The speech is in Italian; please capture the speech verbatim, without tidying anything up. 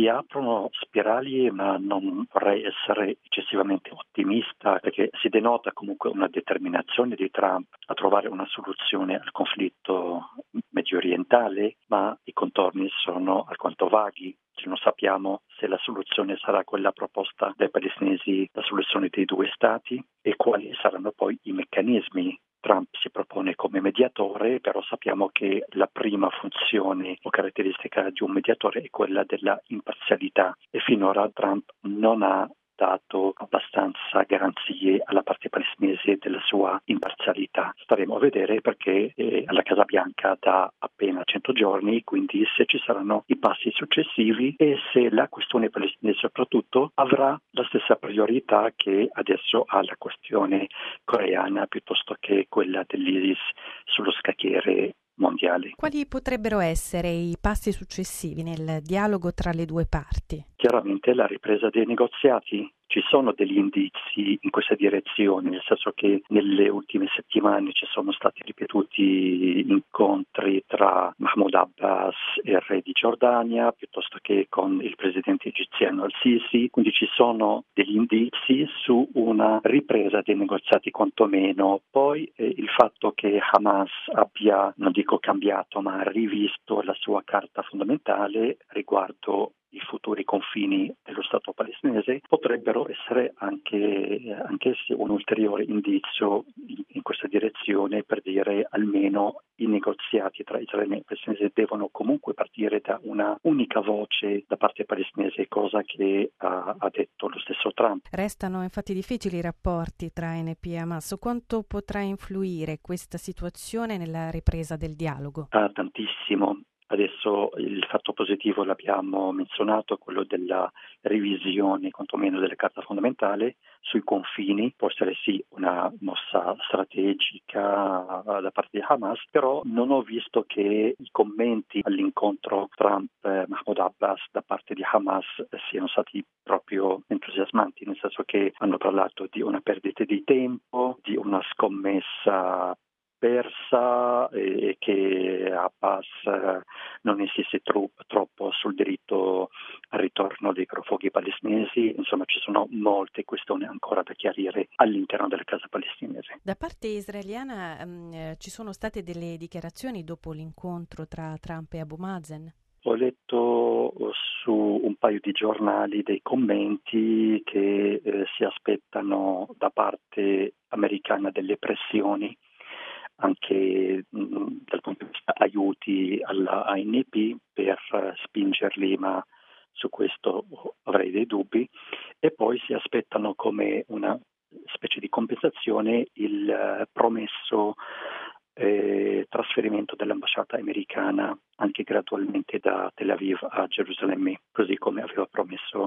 si aprono spirali, ma non vorrei essere eccessivamente ottimista, perché si denota comunque una determinazione di Trump a trovare una soluzione al conflitto mediorientale, ma i contorni sono alquanto vaghi. Cioè, non sappiamo se la soluzione sarà quella proposta dai palestinesi, la soluzione dei due stati, e quali saranno poi i meccanismi. Trump si propone come mediatore, però sappiamo che la prima funzione o caratteristica di un mediatore è quella della imparzialità, e finora Trump non ha dato abbastanza garanzie alla parte palestinese della sua imparzialità. Staremo a vedere, perché è alla Casa Bianca da appena cento giorni, quindi se ci saranno i passi successivi e se la questione palestinese soprattutto avrà la stessa priorità che adesso ha la questione coreana piuttosto che quella dell'ISIS sullo scacchiere mondiale. Quali potrebbero essere i passi successivi nel dialogo tra le due parti? Chiaramente la ripresa dei negoziati. Ci sono degli indizi in questa direzione, nel senso che nelle ultime settimane ci sono stati ripetuti incontri tra Mahmoud Abbas e il re di Giordania, piuttosto che con il presidente egiziano al-Sisi, quindi ci sono degli indizi su una ripresa dei negoziati quantomeno. Poi eh, il fatto che Hamas abbia, non dico cambiato, ma rivisto la sua carta fondamentale riguardo i futuri confini dello Stato palestinese potrebbero essere anche anch'essi un ulteriore indizio in, in questa direzione, per dire almeno i negoziati tra Israele e palestinese devono comunque partire da una unica voce da parte palestinese, cosa che ha, ha detto lo stesso Trump. Restano infatti difficili i rapporti tra A N P e Hamas. Quanto potrà influire questa situazione nella ripresa del dialogo? Ah, tantissimo. Adesso il fatto positivo l'abbiamo menzionato, quello della revisione quantomeno della Carta fondamentale sui confini. Può essere sì una mossa strategica da parte di Hamas, però non ho visto che i commenti all'incontro Trump-Mahmoud Abbas da parte di Hamas siano stati proprio entusiasmanti, nel senso che hanno parlato di una perdita di tempo, di una scommessa persa e che Abbas non insiste tro- troppo sul diritto al ritorno dei profughi palestinesi. Insomma, ci sono molte questioni ancora da chiarire all'interno della casa palestinese. Da parte israeliana mh, ci sono state delle dichiarazioni dopo l'incontro tra Trump e Abu Mazen? Ho letto su un paio di giornali dei commenti che eh, si aspettano da parte americana delle pressioni, anche mh, dal punto di vista aiuti alla A N P per uh, spingerli, ma su questo avrei dei dubbi. E poi si aspettano come una specie di compensazione il uh, promesso eh, trasferimento dell'ambasciata americana anche gradualmente da Tel Aviv a Gerusalemme, così come aveva promesso